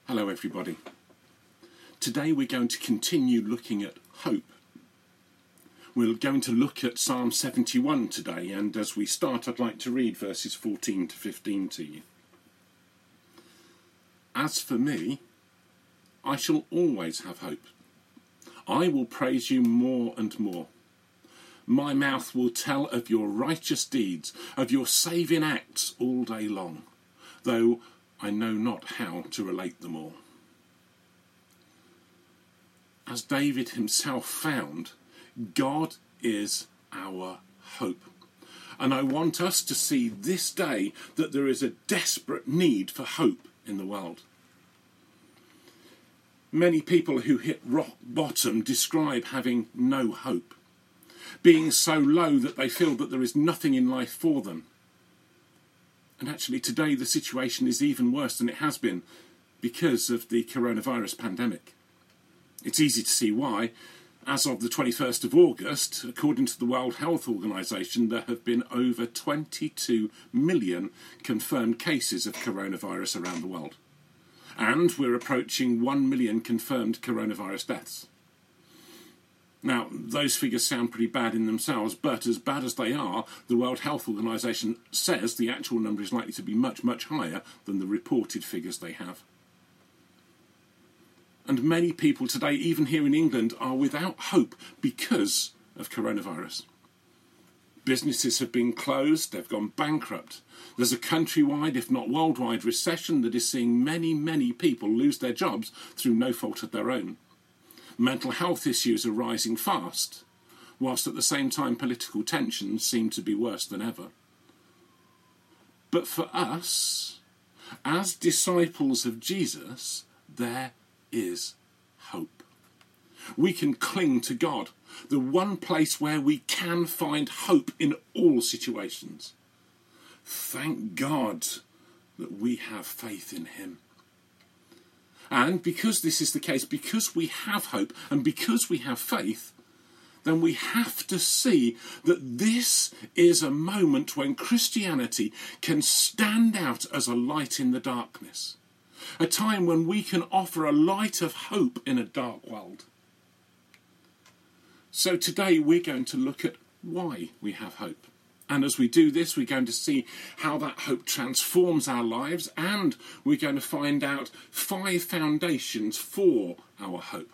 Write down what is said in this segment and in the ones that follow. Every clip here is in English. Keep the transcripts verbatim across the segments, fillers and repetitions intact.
Hello everybody. Today we're going to continue looking at hope. We're going to look at Psalm seventy-one today, and as we start I'd like to read verses fourteen to fifteen to you. As for me, I shall always have hope. I will praise you more and more. My mouth will tell of your righteous deeds, of your saving acts all day long, though I know not how to relate them all. As David himself found, God is our hope. And I want us to see this day that there is a desperate need for hope in the world. Many people who hit rock bottom describe having no hope, being so low that they feel that there is nothing in life for them. And actually today the situation is even worse than it has been because of the coronavirus pandemic. It's easy to see why. As of the twenty-first of August, according to the World Health Organization, there have been over twenty-two million confirmed cases of coronavirus around the world. And we're approaching one million confirmed coronavirus deaths. Now, those figures sound pretty bad in themselves, but as bad as they are, the World Health Organization says the actual number is likely to be much, much higher than the reported figures they have. And many people today, even here in England, are without hope because of coronavirus. Businesses have been closed, they've gone bankrupt. There's a countrywide, if not worldwide, recession that is seeing many, many people lose their jobs through no fault of their own. Mental health issues are rising fast, whilst at the same time political tensions seem to be worse than ever. But for us, as disciples of Jesus, there is hope. We can cling to God, the one place where we can find hope in all situations. Thank God that we have faith in him. And because this is the case, because we have hope and because we have faith, then we have to see that this is a moment when Christianity can stand out as a light in the darkness. A time when we can offer a light of hope in a dark world. So today we're going to look at why we have hope. And as we do this, we're going to see how that hope transforms our lives, and we're going to find out five foundations for our hope.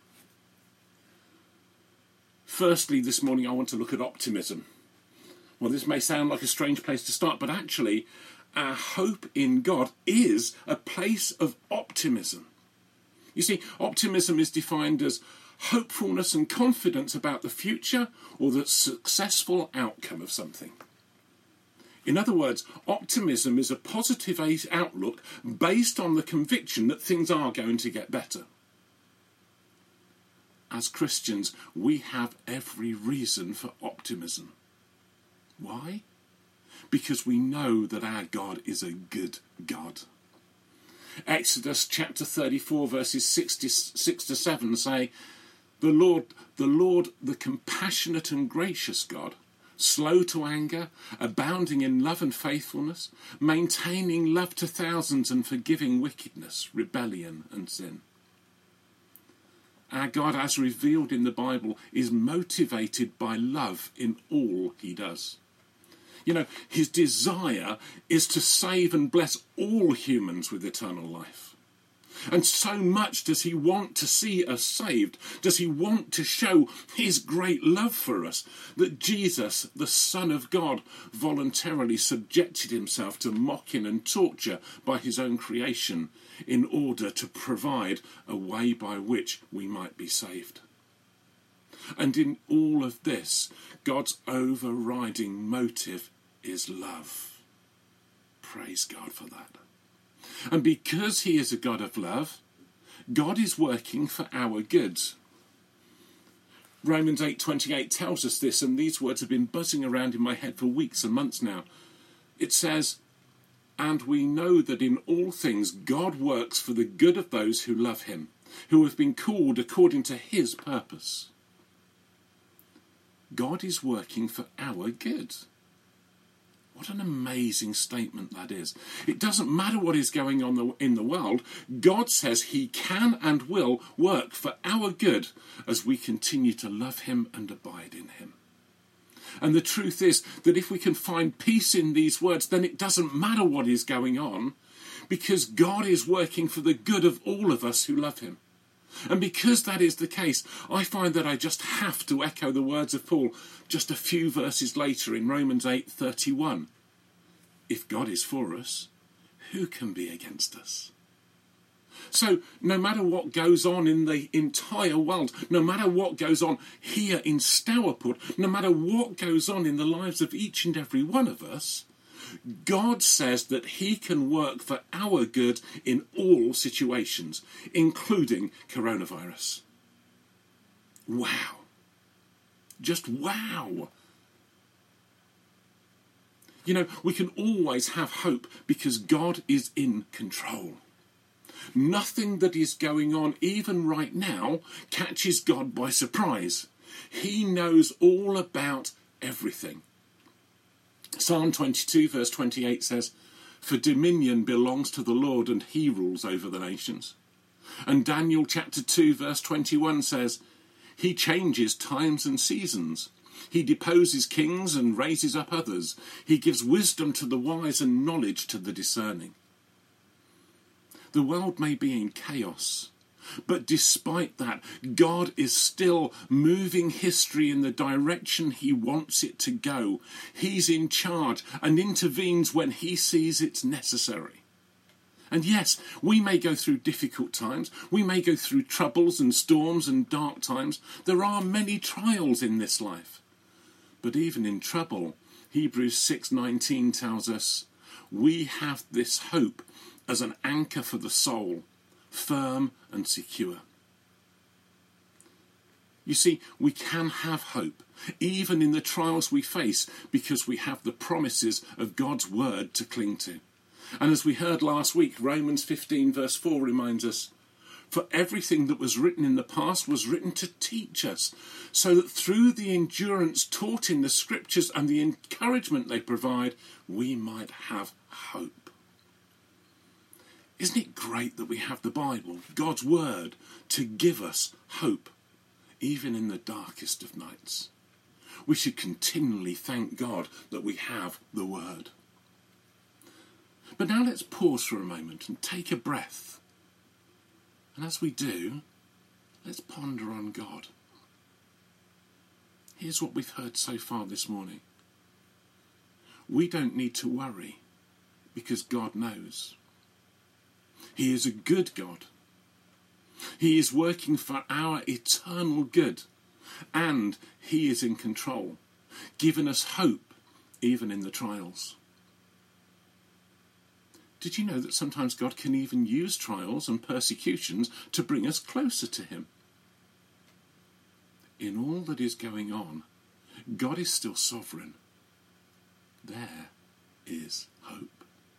Firstly, this morning I want to look at optimism. Well, this may sound like a strange place to start, but actually our hope in God is a place of optimism. You see, optimism is defined as hopefulness and confidence about the future or the successful outcome of something. In other words, optimism is a positive outlook based on the conviction that things are going to get better. As Christians, we have every reason for optimism. Why? Because we know that our God is a good God. Exodus chapter thirty-four verses six to seven say, The Lord, the Lord, the compassionate and gracious God, slow to anger, abounding in love and faithfulness, maintaining love to thousands and forgiving wickedness, rebellion and sin. Our God, as revealed in the Bible, is motivated by love in all he does. You know, his desire is to save and bless all humans with eternal life. And so much does he want to see us saved, does he want to show his great love for us, that Jesus, the Son of God, voluntarily subjected himself to mocking and torture by his own creation in order to provide a way by which we might be saved. And in all of this, God's overriding motive is love. Praise God for that. And because he is a God of love, God is working for our good. Romans eight twenty-eight tells us this, and these words have been buzzing around in my head for weeks and months now. It says, And we know that in all things God works for the good of those who love him, who have been called according to his purpose. God is working for our good. What an amazing statement that is. It doesn't matter what is going on in the world. God says he can and will work for our good as we continue to love him and abide in him. And the truth is that if we can find peace in these words, then it doesn't matter what is going on, because God is working for the good of all of us who love him. And because that is the case, I find that I just have to echo the words of Paul just a few verses later in Romans eight thirty-one. If God is for us, who can be against us? So no matter what goes on in the entire world, no matter what goes on here in Stourport, no matter what goes on in the lives of each and every one of us, God says that he can work for our good in all situations, including coronavirus. Wow. Just wow. You know, we can always have hope because God is in control. Nothing that is going on, even right now, catches God by surprise. He knows all about everything. Psalm twenty-two verse twenty-eight says, "For dominion belongs to the Lord, and he rules over the nations." And Daniel chapter two verse twenty-one says, "He changes times and seasons. He deposes kings and raises up others. He gives wisdom to the wise and knowledge to the discerning." The world may be in chaos, but despite that, God is still moving history in the direction he wants it to go. He's in charge and intervenes when he sees it's necessary. And yes, we may go through difficult times. We may go through troubles and storms and dark times. There are many trials in this life. But even in trouble, Hebrews six nineteen tells us, we have this hope as an anchor for the soul, firm and secure. You see, we can have hope, even in the trials we face, because we have the promises of God's word to cling to. And as we heard last week, Romans fifteen verse four reminds us, "For everything that was written in the past was written to teach us, so that through the endurance taught in the scriptures and the encouragement they provide, we might have hope." Isn't it great that we have the Bible, God's word, to give us hope, even in the darkest of nights? We should continually thank God that we have the word. But now let's pause for a moment and take a breath. And as we do, let's ponder on God. Here's what we've heard so far this morning. We don't need to worry because God knows. He is a good God. He is working for our eternal good, and he is in control, giving us hope even in the trials. Did you know that sometimes God can even use trials and persecutions to bring us closer to him? In all that is going on, God is still sovereign. There is hope.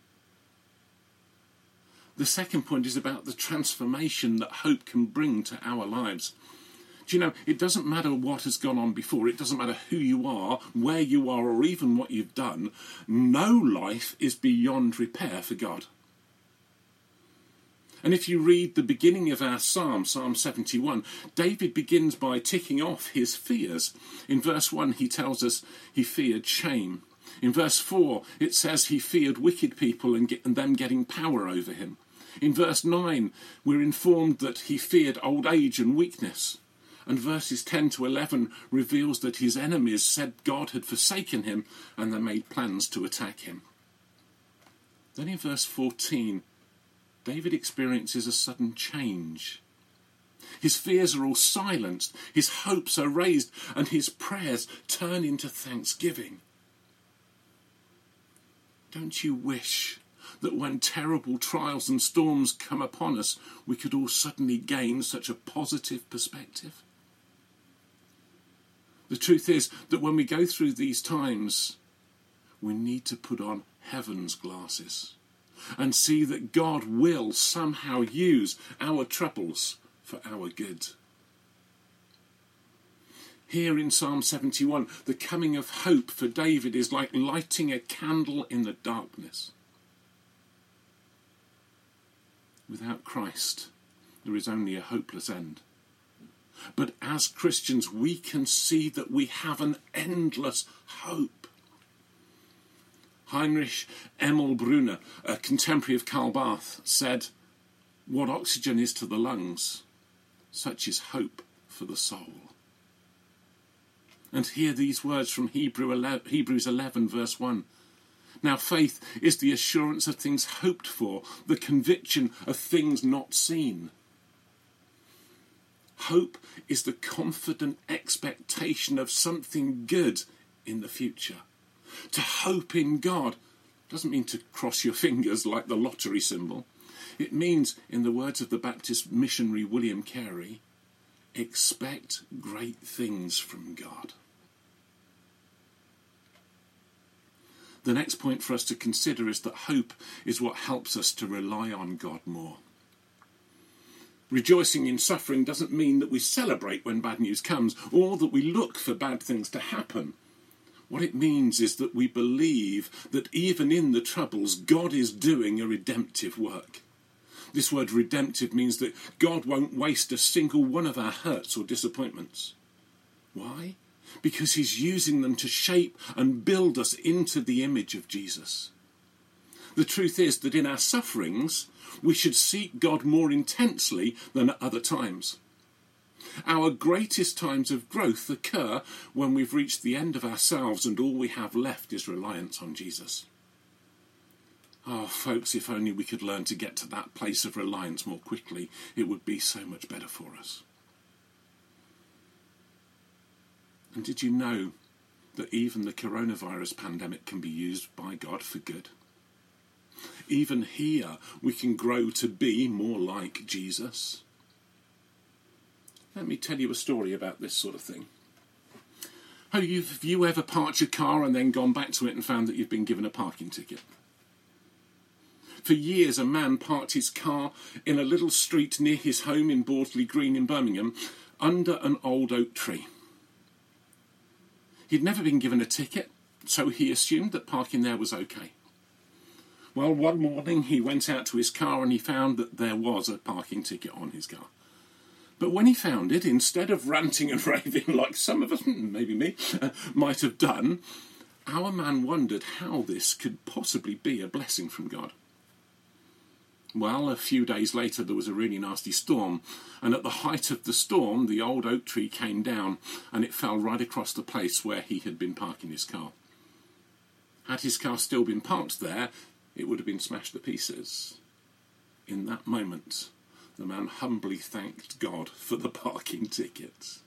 The second point is about the transformation that hope can bring to our lives. Do you know, it doesn't matter what has gone on before, it doesn't matter who you are, where you are, or even what you've done. No life is beyond repair for God. And if you read the beginning of our psalm, Psalm seventy-one, David begins by ticking off his fears. In verse one, he tells us he feared shame. In verse four, it says he feared wicked people and, get, and them getting power over him. In verse nine, we're informed that he feared old age and weakness. And verses ten to eleven reveals that his enemies said God had forsaken him and they made plans to attack him. Then in verse fourteen, David experiences a sudden change. His fears are all silenced, his hopes are raised, and his prayers turn into thanksgiving. Don't you wish that when terrible trials and storms come upon us, we could all suddenly gain such a positive perspective? The truth is that when we go through these times, we need to put on heaven's glasses and see that God will somehow use our troubles for our good. Here in Psalm seventy-one, the coming of hope for David is like lighting a candle in the darkness. Without Christ, there is only a hopeless end. But as Christians, we can see that we have an endless hope. Heinrich Emil Brunner, a contemporary of Karl Barth, said, "What oxygen is to the lungs, such is hope for the soul." And hear these words from Hebrews eleven, verse one. Now faith is the assurance of things hoped for, the conviction of things not seen. Hope is the confident expectation of something good in the future. To hope in God doesn't mean to cross your fingers like the lottery symbol. It means, in the words of the Baptist missionary William Carey, expect great things from God. The next point for us to consider is that hope is what helps us to rely on God more. Rejoicing in suffering doesn't mean that we celebrate when bad news comes or that we look for bad things to happen. What it means is that we believe that even in the troubles, God is doing a redemptive work. This word redemptive means that God won't waste a single one of our hurts or disappointments. Why? Because he's using them to shape and build us into the image of Jesus. The truth is that in our sufferings, we should seek God more intensely than at other times. Our greatest times of growth occur when we've reached the end of ourselves and all we have left is reliance on Jesus. Oh, folks, if only we could learn to get to that place of reliance more quickly, it would be so much better for us. And did you know that even the coronavirus pandemic can be used by God for good? Even here, we can grow to be more like Jesus. Let me tell you a story about this sort of thing. Oh, you've, have you ever parked your car and then gone back to it and found that you've been given a parking ticket? For years, a man parked his car in a little street near his home in Borsley Green in Birmingham under an old oak tree. He'd never been given a ticket, so he assumed that parking there was okay. Well, one morning he went out to his car and he found that there was a parking ticket on his car. But when he found it, instead of ranting and raving like some of us, maybe me, uh, might have done, our man wondered how this could possibly be a blessing from God. Well, a few days later there was a really nasty storm, and at the height of the storm the old oak tree came down and it fell right across the place where he had been parking his car. Had his car still been parked there, it would have been smashed to pieces. In that moment, the man humbly thanked God for the parking ticket.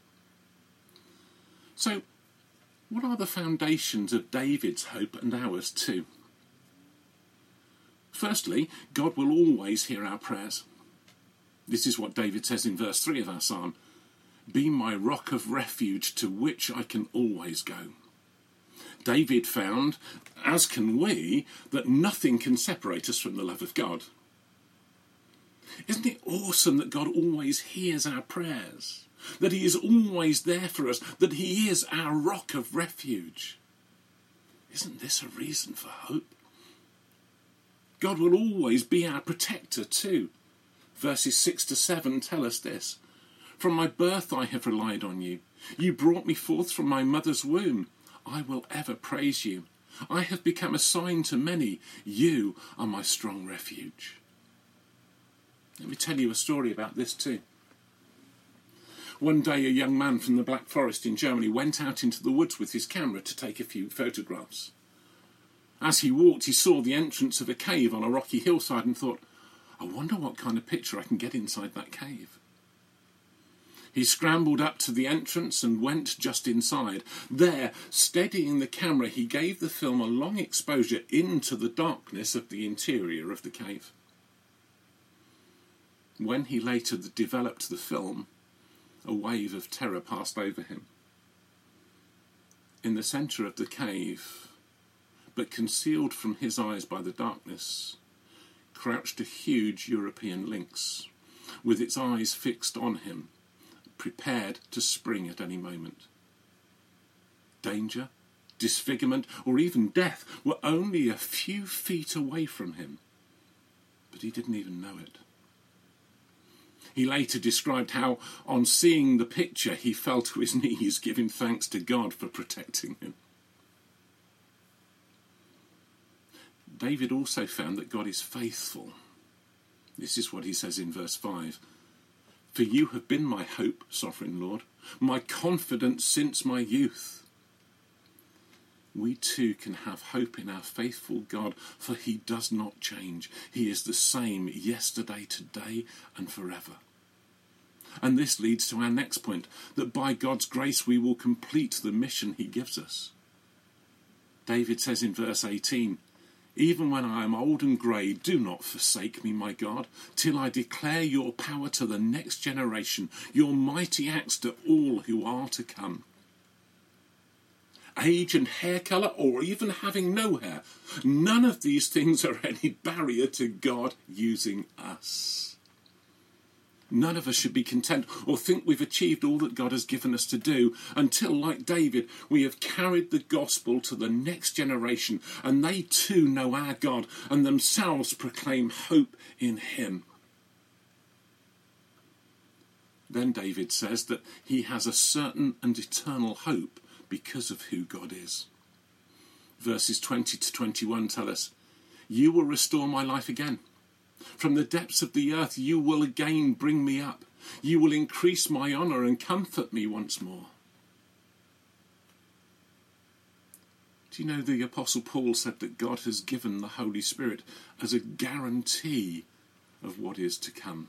So, what are the foundations of David's hope and ours too? Firstly, God will always hear our prayers. This is what David says in verse three of our psalm. Be my rock of refuge to which I can always go. David found, as can we, that nothing can separate us from the love of God. Isn't it awesome that God always hears our prayers? That he is always there for us? That he is our rock of refuge? Isn't this a reason for hope? God will always be our protector too. Verses six to seven tell us this. From my birth I have relied on you. You brought me forth from my mother's womb. I will ever praise you. I have become a sign to many. You are my strong refuge. Let me tell you a story about this too. One day a young man from the Black Forest in Germany went out into the woods with his camera to take a few photographs. As he walked, he saw the entrance of a cave on a rocky hillside and thought, I wonder what kind of picture I can get inside that cave. He scrambled up to the entrance and went just inside. There, steadying the camera, he gave the film a long exposure into the darkness of the interior of the cave. When he later developed the film, a wave of terror passed over him. In the centre of the cave, but concealed from his eyes by the darkness, crouched a huge European lynx, with its eyes fixed on him, prepared to spring at any moment. Danger, disfigurement, or even death were only a few feet away from him, but he didn't even know it. He later described how, on seeing the picture, he fell to his knees, giving thanks to God for protecting him. David also found that God is faithful. This is what he says in verse five. For you have been my hope, sovereign Lord, my confidence since my youth. We too can have hope in our faithful God, for he does not change. He is the same yesterday, today, and forever. And this leads to our next point, that by God's grace we will complete the mission he gives us. David says in verse eighteen, even when I am old and grey, do not forsake me, my God, till I declare your power to the next generation, your mighty acts to all who are to come. Age and hair colour, or even having no hair, none of these things are any barrier to God using us. None of us should be content or think we've achieved all that God has given us to do until, like David, we have carried the gospel to the next generation and they too know our God and themselves proclaim hope in him. Then David says that he has a certain and eternal hope because of who God is. Verses twenty to twenty-one tell us, you will restore my life again. From the depths of the earth you will again bring me up. You will increase my honour and comfort me once more. Do you know the Apostle Paul said that God has given the Holy Spirit as a guarantee of what is to come?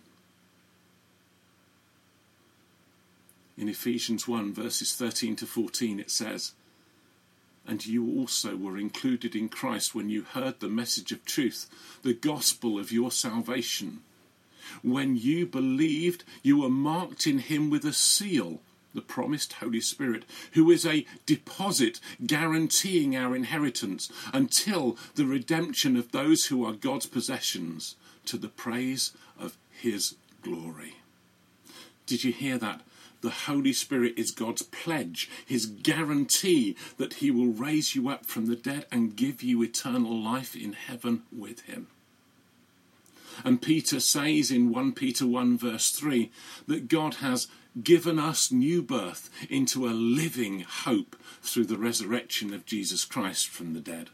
In Ephesians one, verses thirteen to fourteen, it says, and you also were included in Christ when you heard the message of truth, the gospel of your salvation. When you believed, you were marked in him with a seal, the promised Holy Spirit, who is a deposit guaranteeing our inheritance until the redemption of those who are God's possessions, to the praise of his glory. Did you hear that? The Holy Spirit is God's pledge, his guarantee that he will raise you up from the dead and give you eternal life in heaven with him. And Peter says in First Peter one verse three that God has given us new birth into a living hope through the resurrection of Jesus Christ from the dead.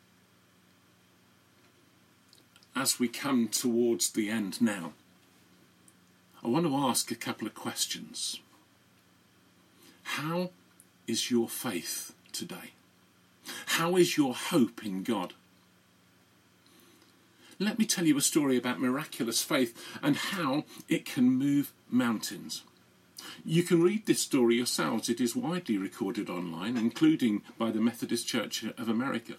As we come towards the end now, I want to ask a couple of questions. How is your faith today? How is your hope in God? Let me tell you a story about miraculous faith and how it can move mountains. You can read this story yourselves. It is widely recorded online, including by the Methodist Church of America.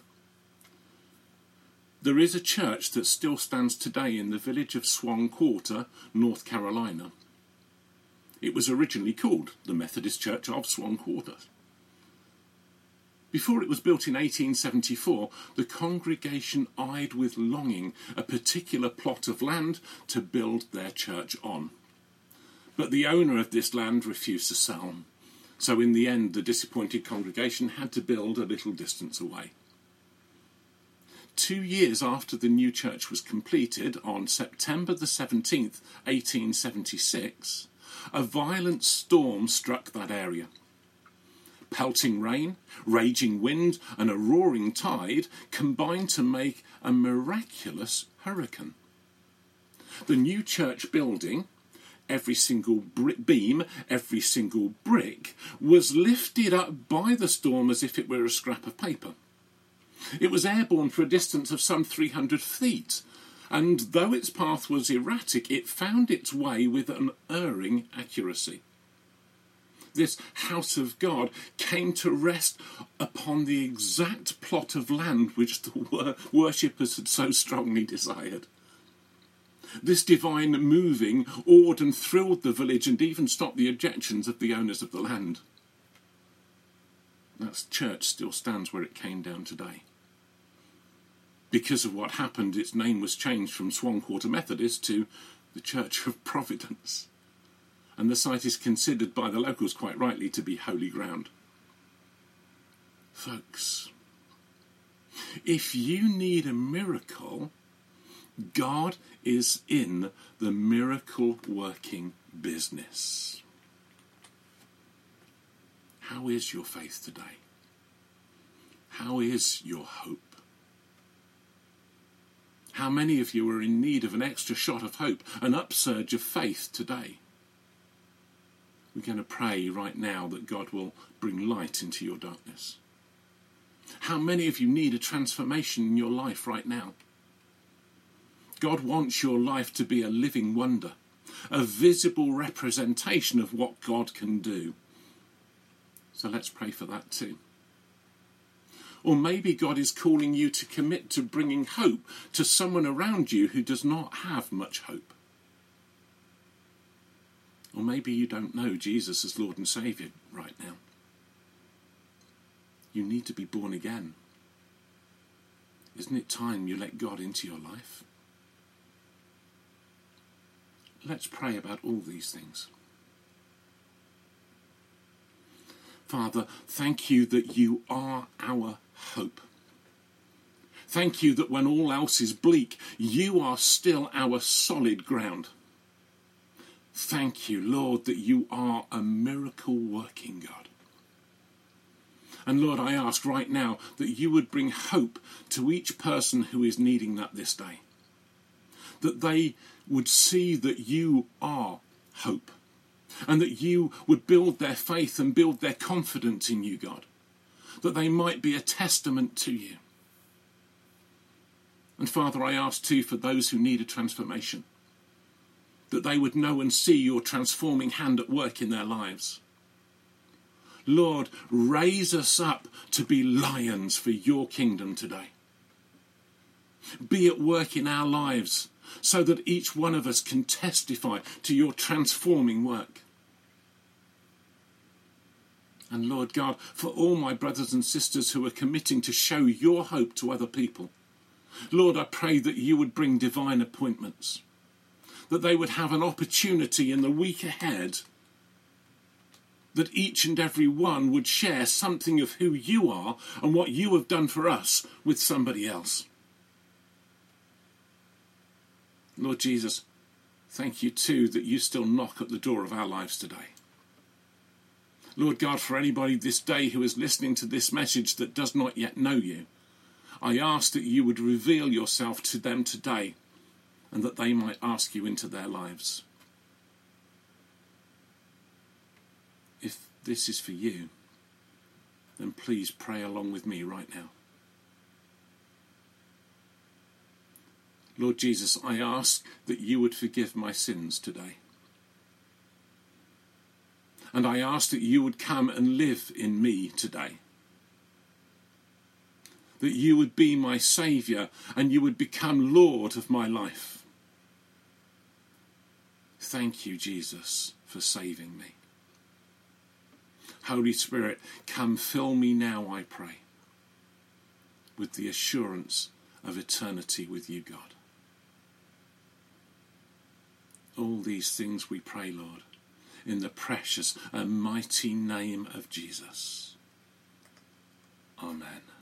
There is a church that still stands today in the village of Swan Quarter, North Carolina. It was originally called the Methodist Church of Swan Quarter. Before it was built in eighteen seventy-four, the congregation eyed with longing a particular plot of land to build their church on. But the owner of this land refused to sell, so in the end the disappointed congregation had to build a little distance away. Two years after the new church was completed, on September the seventeenth, eighteen seventy-six, a violent storm struck that area. Pelting rain, raging wind and a roaring tide combined to make a miraculous hurricane. The new church building, every single brick beam, every single brick, was lifted up by the storm as if it were a scrap of paper. It was airborne for a distance of some three hundred feet, and though its path was erratic, it found its way with an erring accuracy. This house of God came to rest upon the exact plot of land which the wor- worshippers had so strongly desired. This divine moving awed and thrilled the village and even stopped the objections of the owners of the land. That church still stands where it came down today. Because of what happened, its name was changed from Swan Quarter Methodist to the Church of Providence. and the site is considered by the locals quite rightly to be holy ground. Folks, if you need a miracle, God is in the miracle working business. How is your faith today? How is your hope? How many of you are in need of an extra shot of hope, an upsurge of faith today? We're going to pray right now that God will bring light into your darkness. How many of you need a transformation in your life right now? God wants your life to be a living wonder, a visible representation of what God can do. So let's pray for that too. Or maybe God is calling you to commit to bringing hope to someone around you who does not have much hope. Or maybe you don't know Jesus as Lord and Saviour right now. You need to be born again. Isn't it time you let God into your life? Let's pray about all these things. Father, thank you that you are our hope. Thank you that when all else is bleak, you are still our solid ground. Thank you, Lord, that you are a miracle-working God. And Lord, I ask right now that you would bring hope to each person who is needing that this day. That they would see that you are hope. And that you would build their faith and build their confidence in you, God. That they might be a testament to you. And Father, I ask too for those who need a transformation, that they would know and see your transforming hand at work in their lives. Lord, raise us up to be lions for your kingdom today. Be at work in our lives so that each one of us can testify to your transforming work. And Lord God, for all my brothers and sisters who are committing to show your hope to other people, Lord, I pray that you would bring divine appointments, that they would have an opportunity in the week ahead, that each and every one would share something of who you are and what you have done for us with somebody else. Lord Jesus, thank you too that you still knock at the door of our lives today. Lord God, for anybody this day who is listening to this message that does not yet know you, I ask that you would reveal yourself to them today and that they might ask you into their lives. If this is for you, then please pray along with me right now. Lord Jesus, I ask that you would forgive my sins today. And I ask that you would come and live in me today. That you would be my Saviour and you would become Lord of my life. Thank you, Jesus, for saving me. Holy Spirit, come fill me now, I pray, with the assurance of eternity with you, God. All these things we pray, Lord, in the precious and mighty name of Jesus. Amen.